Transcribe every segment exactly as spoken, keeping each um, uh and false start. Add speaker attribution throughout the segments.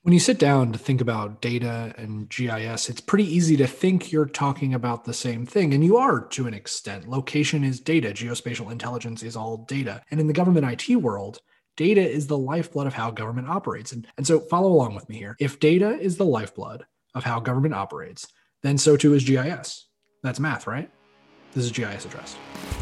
Speaker 1: When you sit down to think about data and G I S, it's pretty easy to think you're talking about the same thing, and you are to an extent. Location is data, geospatial intelligence is all data. And in the government I T world, data is the lifeblood of how government operates. And, and so follow along with me here. If data is the lifeblood of how government operates, then so too is G I S. That's math, right? This is G I S Addressed.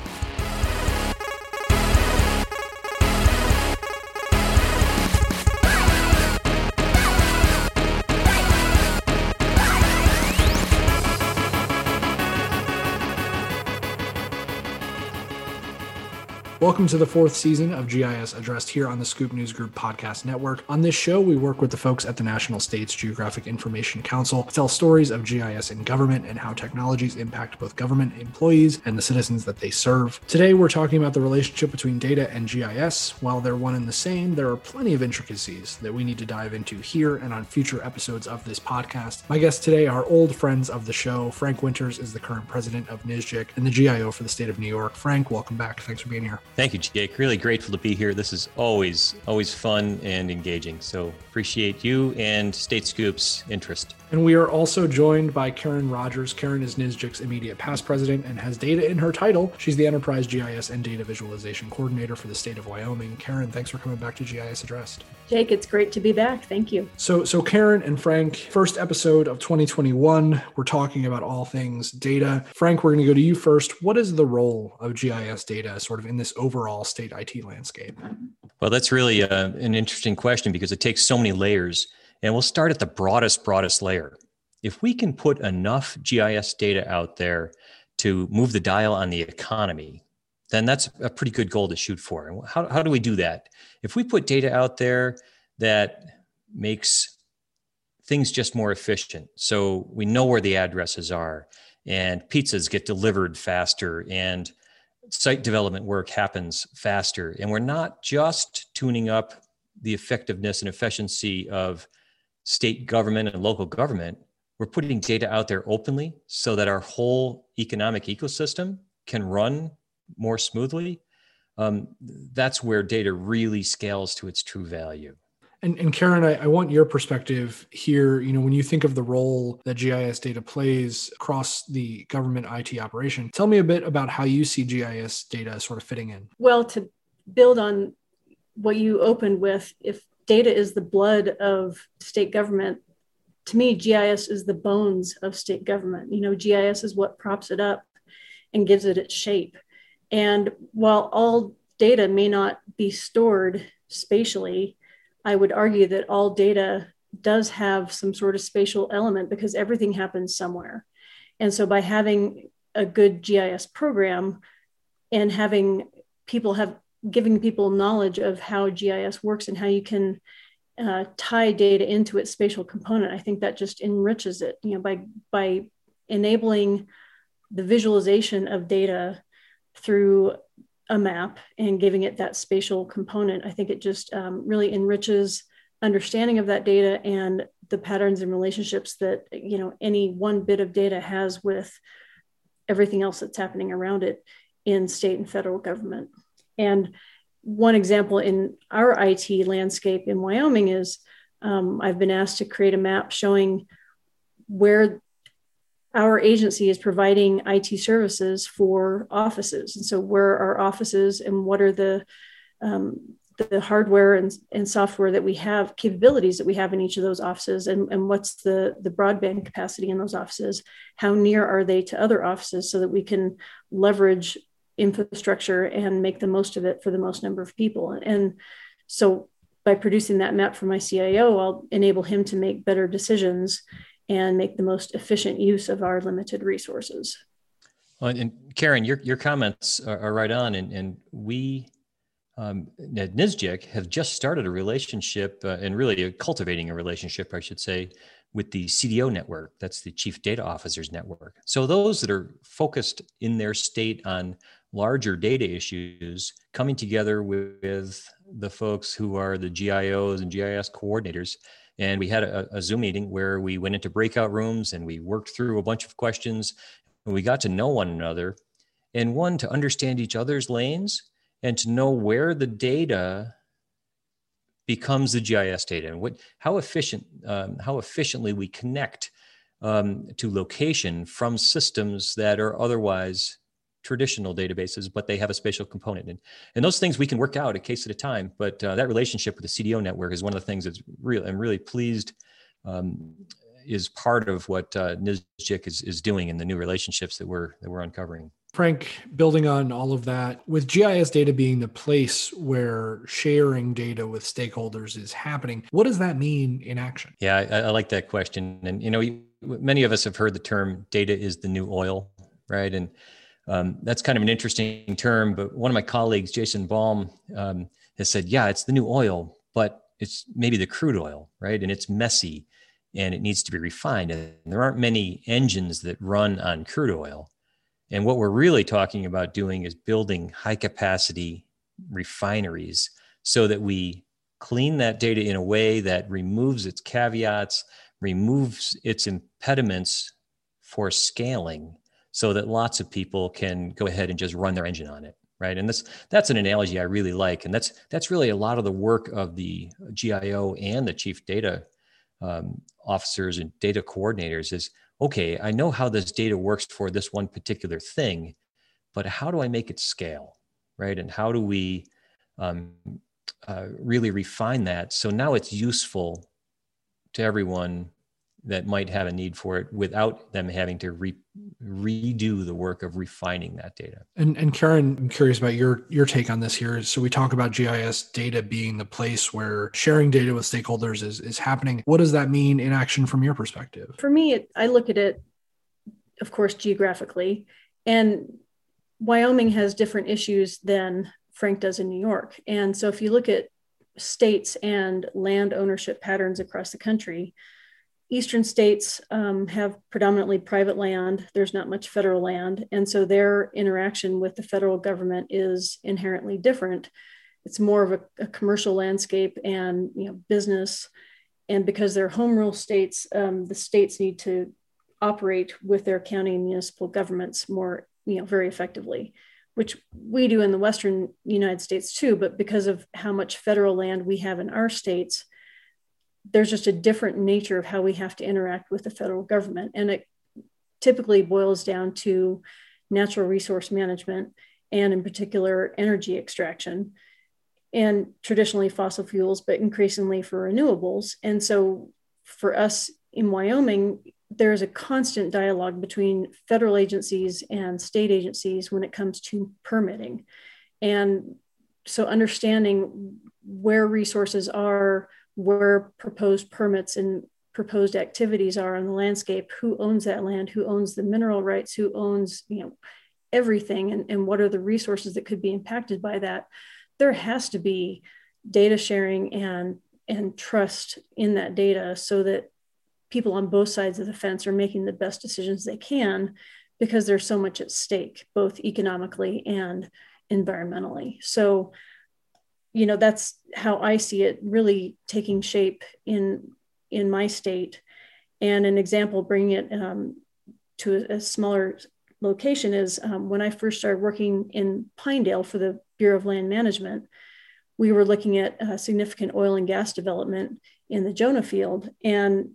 Speaker 1: Welcome to the fourth season of G I S Addressed here on the Scoop News Group Podcast Network. On this show, we work with the folks at the National States Geographic Information Council to tell stories of G I S in government and how technologies impact both government employees and the citizens that they serve. Today, we're talking about the relationship between data and G I S. While they're one and the same, there are plenty of intricacies that we need to dive into here and on future episodes of this podcast. My guests today are old friends of the show. Frank Winters is the current president of N S G I C and the G I O for the state of New York. Frank, welcome back. Thanks for being here.
Speaker 2: Thank you, Jake. Really grateful to be here. This is always, always fun and engaging. So appreciate you and State Scoop's interest.
Speaker 1: And we are also joined by Karen Rogers. Karen is N S G I C's immediate past president and has data in her title. She's the Enterprise G I S and Data Visualization Coordinator for the state of Wyoming. Karen, thanks for coming back to G I S Addressed.
Speaker 3: Jake, it's great to be back. Thank you.
Speaker 1: So, so Karen and Frank, first episode of twenty twenty-one, we're talking about all things data. Frank, we're going to go to you first. What is the role of G I S data sort of in this overall state I T landscape?
Speaker 2: Well, that's really uh, an interesting question because it takes so many layers. And we'll start at the broadest, broadest layer. If we can put enough G I S data out there to move the dial on the economy, then that's a pretty good goal to shoot for. And how, how do we do that? If we put data out there that makes things just more efficient, so we know where the addresses are and pizzas get delivered faster and site development work happens faster, and we're not just tuning up the effectiveness and efficiency of state government and local government, we're putting data out there openly so that our whole economic ecosystem can run more smoothly. Um, that's where data really scales to its true value.
Speaker 1: And, and Karen, I, I want your perspective here. You know, when you think of the role that G I S data plays across the government I T operation, tell me a bit about how you see G I S data sort of fitting in.
Speaker 3: Well, to build on what you opened with, if data is the blood of state government, to me, G I S is the bones of state government. You know, G I S is what props it up and gives it its shape. And while all data may not be stored spatially, I would argue that all data does have some sort of spatial element because everything happens somewhere. And so by having a good G I S program and having people have giving people knowledge of how G I S works and how you can uh, tie data into its spatial component, I think that just enriches it, you know, by, by enabling the visualization of data through a map and giving it that spatial component. I think it just um, really enriches understanding of that data and the patterns and relationships that, you know, any one bit of data has with everything else that's happening around it in state and federal government. And one example in our I T landscape in Wyoming is um, I've been asked to create a map showing where our agency is providing I T services for offices. And so where are offices and what are the um, the hardware and, and software that we have, capabilities that we have in each of those offices, and, and what's the, the broadband capacity in those offices? How near are they to other offices so that we can leverage infrastructure and make the most of it for the most number of people? And so by producing that map for my C I O, I'll enable him to make better decisions and make the most efficient use of our limited resources.
Speaker 2: Well, and Karen, your your comments are, are right on, and and we um, at N S G I C have just started a relationship uh, and really a cultivating a relationship, I should say, with the C D O network. That's the Chief Data Officers Network. So those that are focused in their state on larger data issues, coming together with, with the folks who are the G I Os and G I S coordinators. And we had a, a Zoom meeting where we went into breakout rooms and we worked through a bunch of questions and we got to know one another, and one, to understand each other's lanes and to know where the data becomes the G I S data, and what how efficient um, how efficiently we connect um, to location from systems that are otherwise traditional databases, but they have a spatial component. And, and those things we can work out a case at a time. But uh, that relationship with the C D O network is one of the things that's real. I'm really pleased um, is part of what uh, N I S J I C is, is doing in the new relationships that we're that we're uncovering.
Speaker 1: Frank, building on all of that, with G I S data being the place where sharing data with stakeholders is happening, what does that mean in action?
Speaker 2: Yeah, I, I like that question. And, you know, many of us have heard the term data is the new oil, right? And um, that's kind of an interesting term. But one of my colleagues, Jason Baum, um, has said, yeah, it's the new oil, but it's maybe the crude oil, right? And it's messy and it needs to be refined. And there aren't many engines that run on crude oil. And what we're really talking about doing is building high capacity refineries so that we clean that data in a way that removes its caveats, removes its impediments for scaling so that lots of people can go ahead and just run their engine on it, right? And this, that's an analogy I really like. And that's, that's really a lot of the work of the G I O and the chief data um, officers and data coordinators is, okay, I know how this data works for this one particular thing, but how do I make it scale, right? And how do we um, uh, really refine that so now it's useful to everyone that might have a need for it without them having to re- redo the work of refining that data.
Speaker 1: And, and Karen, I'm curious about your, your take on this here. So we talk about G I S data being the place where sharing data with stakeholders is, is happening. What does that mean in action from your perspective?
Speaker 3: For me, it, I look at it, of course, geographically, and Wyoming has different issues than Frank does in New York. And so if you look at states and land ownership patterns across the country, Eastern states um, have predominantly private land. There's not much federal land. And so their interaction with the federal government is inherently different. It's more of a, a commercial landscape and, you know, business. And because they're home rule states, um, the states need to operate with their county and municipal governments more, you know, very effectively, which we do in the Western United States too. But because of how much federal land we have in our states, there's just a different nature of how we have to interact with the federal government. And it typically boils down to natural resource management and in particular energy extraction and traditionally fossil fuels, but increasingly for renewables. And so for us in Wyoming, there's a constant dialogue between federal agencies and state agencies when it comes to permitting. And so understanding where resources are, where proposed permits and proposed activities are on the landscape, who owns that land, who owns the mineral rights, who owns, you know, everything, and, and what are the resources that could be impacted by that. There has to be data sharing and, and trust in that data so that people on both sides of the fence are making the best decisions they can, because there's so much at stake, both economically and environmentally. So, you know, that's how I see it really taking shape in, in my state. And an example, bringing it um, to a, a smaller location is um, when I first started working in Pinedale for the Bureau of Land Management, we were looking at uh, significant oil and gas development in the Jonah Field. And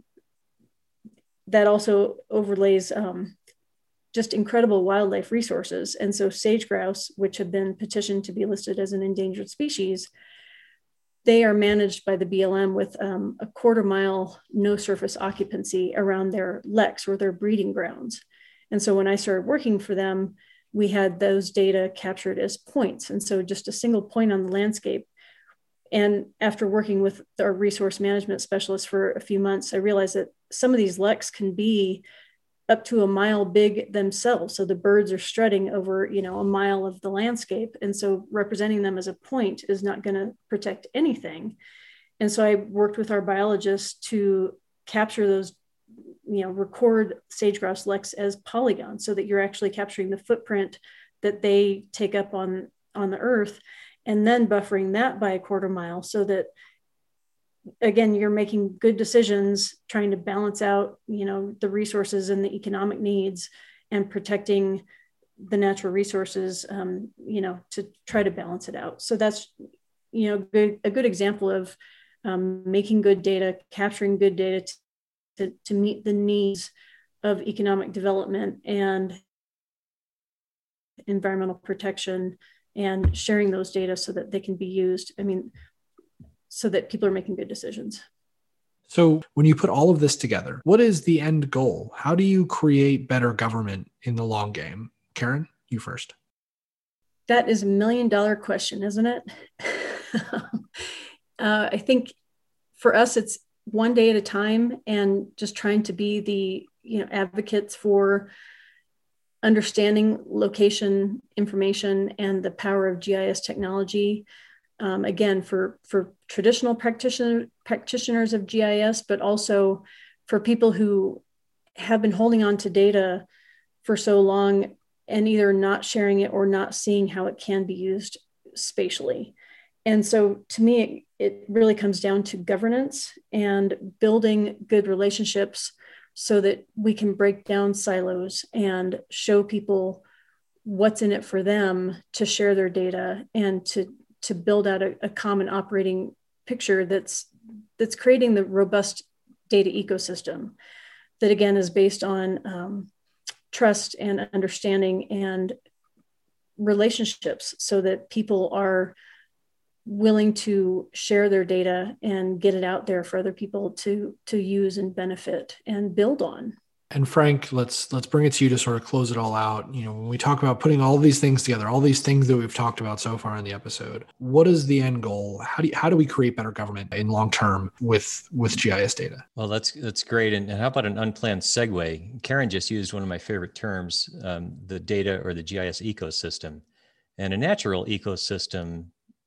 Speaker 3: that also overlays um, just incredible wildlife resources. And so sage grouse, which have been petitioned to be listed as an endangered species, they are managed by the B L M with um, a quarter mile no surface occupancy around their leks or their breeding grounds. And so when I started working for them, we had those data captured as points. And so just a single point on the landscape. And after working with our resource management specialist for a few months, I realized that some of these leks can be up to a mile big themselves. So the birds are strutting over, you know, a mile of the landscape. And so representing them as a point is not going to protect anything. And so I worked with our biologists to capture those, you know, record sage-grouse leks as polygons so that you're actually capturing the footprint that they take up on, on the earth, and then buffering that by a quarter mile so that, again, you're making good decisions, trying to balance out, you know, the resources and the economic needs and protecting the natural resources, um, you know, to try to balance it out. So that's, you know, good, a good example of um, making good data, capturing good data to, to meet the needs of economic development and environmental protection, and sharing those data so that they can be used. I mean, so that people are making good decisions.
Speaker 1: So when you put all of this together, what is the end goal? How do you create better government in the long game? Karen, you first.
Speaker 3: That is a million dollar question, isn't it? uh, I think for us, it's one day at a time, and just trying to be the, you know, advocates for understanding location information and the power of G I S technology. Um, again, for, for traditional practitioner, practitioners of G I S, but also for people who have been holding on to data for so long and either not sharing it or not seeing how it can be used spatially. And so to me, it, it really comes down to governance and building good relationships so that we can break down silos and show people what's in it for them to share their data and to, to build out a, a common operating picture that's, that's creating the robust data ecosystem that, again, is based on um, trust and understanding and relationships, so that people are willing to share their data and get it out there for other people to to use and benefit and build on.
Speaker 1: And Frank, let's let's bring it to you to sort of close it all out. You know, when we talk about putting all these things together, all these things that we've talked about so far in the episode, what is the end goal? How do you, how do we create better government in long term with with G I S data?
Speaker 2: Well, that's that's great. And, and how about an unplanned segue? Karen just used one of my favorite terms, um, the data or the G I S ecosystem. And a natural ecosystem,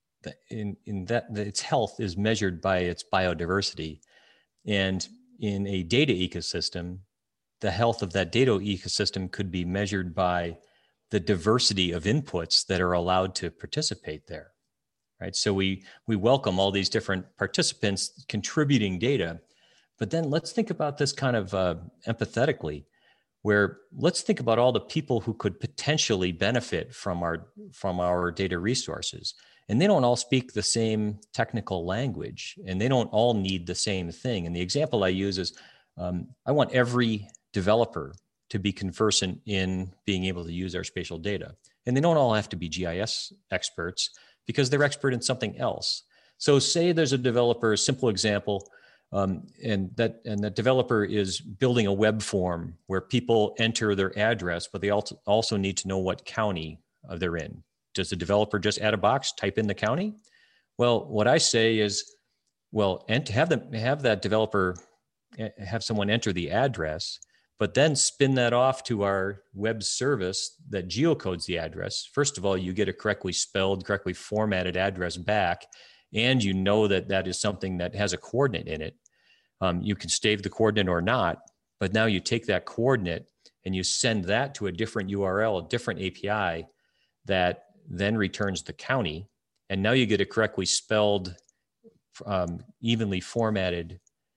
Speaker 2: in in that its health is measured by its biodiversity, and in a data ecosystem, the health of that data ecosystem could be measured by the diversity of inputs that are allowed to participate there, right? So we we welcome all these different participants contributing data, but then let's think about this kind of uh, empathetically, where let's think about all the people who could potentially benefit from our from our data resources. And they don't all speak the same technical language, and they don't all need the same thing. And the example I use is, um, I want every developer to be conversant in being able to use our spatial data. And they don't all have to be G I S experts, because they're expert in something else. So say there's a developer, a simple example, um, and that and that developer is building a web form where people enter their address, but they also also need to know what county uh, they're in. Does the developer just add a box, type in the county? Well, what I say is, well, and to have them have that developer have someone enter the address, but then spin that off to our web service that geocodes the address. First of all, you get a correctly spelled, correctly formatted address back, and you know that that is something that has a coordinate in it. Um, you can stave the coordinate or not, but now you take that coordinate and you send that to a different U R L, a different A P I that then returns the county. And now you get a correctly spelled, um, evenly formatted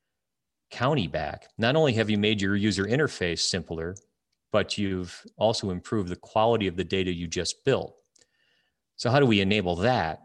Speaker 2: county back. Not only have you made your user interface simpler, but you've also improved the quality of the data you just built. So how do we enable that?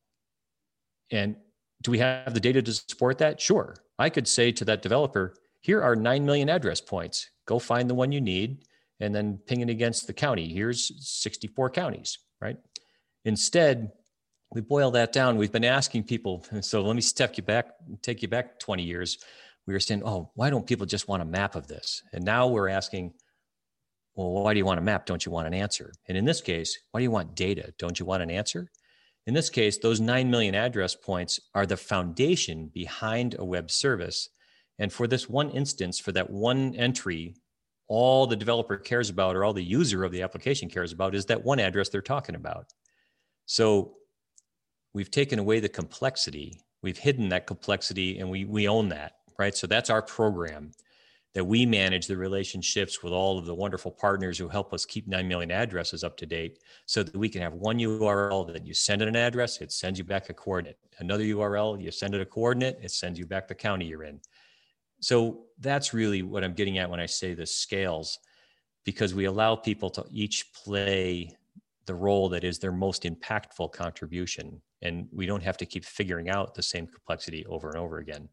Speaker 2: And do we have the data to support that? Sure. I could say to that developer, here are nine million address points. Go find the one you need and then ping it against the county. Here's sixty-four counties, right? Instead, we boil that down. We've been asking people, so let me step you back, take you back twenty years. We were saying, oh, why don't people just want a map of this? And now we're asking, well, why do you want a map? Don't you want an answer? And in this case, why do you want data? Don't you want an answer? In this case, those nine million address points are the foundation behind a web service. And for this one instance, for that one entry, all the developer cares about, or all the user of the application cares about, is that one address they're talking about. So we've taken away the complexity, we've hidden that complexity, and we we own that, right? So that's our program, that we manage the relationships with all of the wonderful partners who help us keep nine million addresses up to date, so that we can have one U R L that you send it an address, it sends you back a coordinate. Another U R L, you send it a coordinate, it sends you back the county you're in. So that's really what I'm getting at when I say this scales, because we allow people to each play the role that is their most impactful contribution. and we don't have to keep figuring out the same complexity over and over again.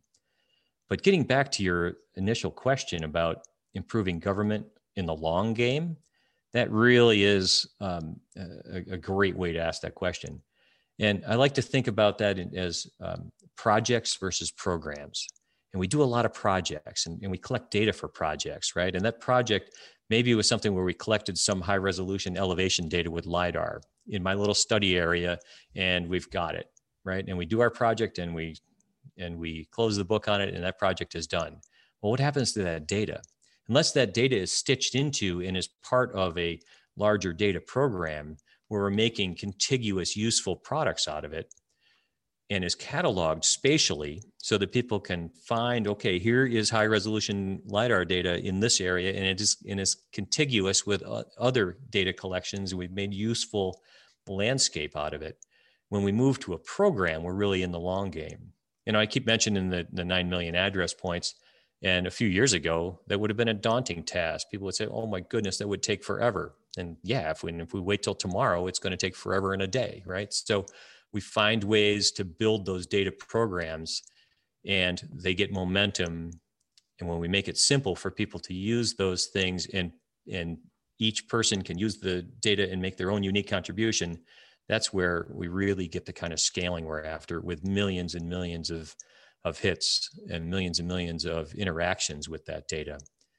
Speaker 2: But getting back to your initial question about improving government in the long game, that really is um, a, a great way to ask that question. And I like to think about that in, as um, projects versus programs. And we do a lot of projects, and, and we collect data for projects, right? And that project maybe was something where we collected some high resolution elevation data with LiDAR in my little study area, and we've got it, right? And we do our project and we and we close the book on it, and that project is done. Well, what happens to that data? Unless that data is stitched into and is part of a larger data program where we're making contiguous, useful products out of it, and is cataloged spatially so that people can find, okay, here is high resolution LiDAR data in this area, and it is, and is contiguous with other data collections, and we've made useful landscape out of it. When we move to a program, we're really in the long game. You know, I keep mentioning the, the nine million address points, and a few years ago, that would have been a daunting task. People would say, oh my goodness, that would take forever. And yeah, if we, if we wait till tomorrow, it's going to take forever in a day, right? So we find ways to build those data programs, and they get momentum. And when we make it simple for people to use those things, and, and each person can use the data and make their own unique contribution, that's where we really get the kind of scaling we're after, with millions and millions of, of hits and millions and millions of interactions with that data.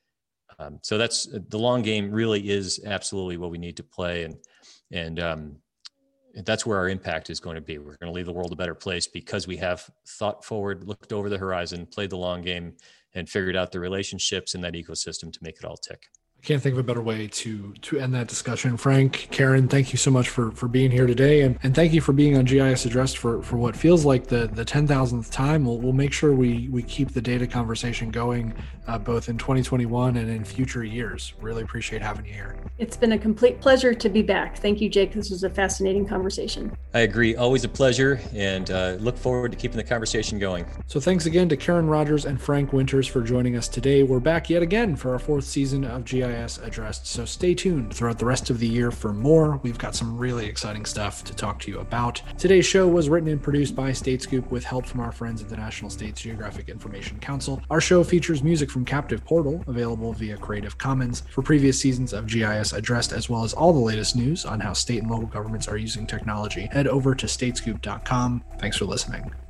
Speaker 2: Um, so that's the long game. Really is absolutely what we need to play. And, and, um, that's where our impact is going to be. We're going to leave the world a better place because we have thought forward, looked over the horizon, played the long game, and figured out the relationships in that ecosystem to make it all tick.
Speaker 1: I can't think of a better way to to end that discussion. Frank, Karen, thank you so much for for being here today, and, and thank you for being on G I S Addressed for for what feels like the the ten thousandth time. We'll we'll make sure we we keep the data conversation going, uh, both in twenty twenty-one and in future years. Really appreciate having you here.
Speaker 3: It's been a complete pleasure to be back. Thank you, Jake. This was a fascinating conversation.
Speaker 2: I agree. Always a pleasure, and uh, look forward to keeping the conversation going.
Speaker 1: So thanks again to Karen Rogers and Frank Winters for joining us today. We're back yet again for our fourth season of G I S Addressed. So stay tuned throughout the rest of the year for more. We've got some really exciting stuff to talk to you about. Today's show was written and produced by Statescoop with help from our friends at the National States Geographic Information Council. Our show features music from Captive Portal, available via Creative Commons. For previous seasons of G I S Addressed, as well as all the latest news on how state and local governments are using technology, head over to statescoop dot com. Thanks for listening.